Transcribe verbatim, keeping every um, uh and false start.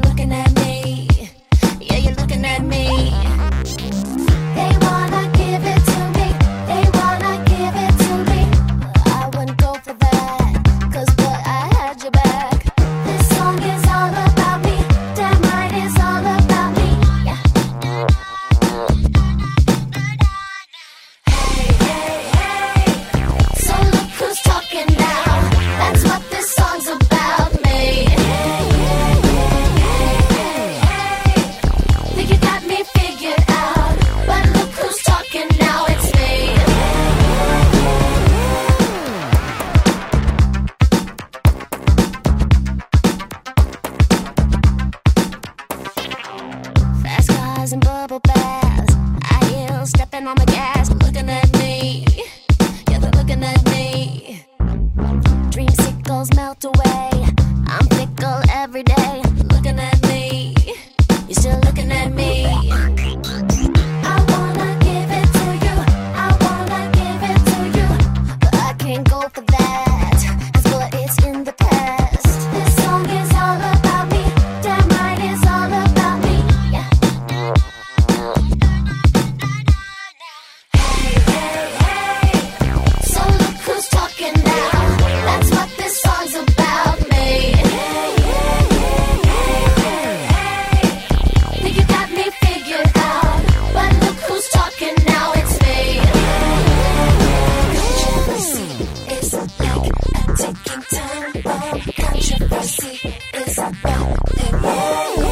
looking at me. Yeah, you're looking at me. They wanna give it to me. They wanna give it to me. I wouldn't go for that, 'cause boy, I had your back. This song is all about me. Damn right, it's all about me. Yeah. Hey, hey, hey. So look who's talking now. That's what this song's about me. Hey, hey, hey, hey, hey. Think you got me figured out, but look who's talking now. It's me. Fast cars and bubble baths, high heels stepping on the gas, looking at me. Yeah, they're looking at me. Dreamsicles melt away. I'm fickle every day. Looking at me. You're still looking at me. I wanna give it to you. I wanna give it to you. But I can't go for that, 'cause boy, it's in the past. This song is all about me. Damn right, it's all about me. Yeah. Hey, hey, hey. So look who's talking now. That's what this song's about me. Hey, hey, hey, hey, hey, hey. Think you got me figured out, but look who's talking now. It's me. Controversy is like a ticking time bomb. Controversy is about the yeah, yeah.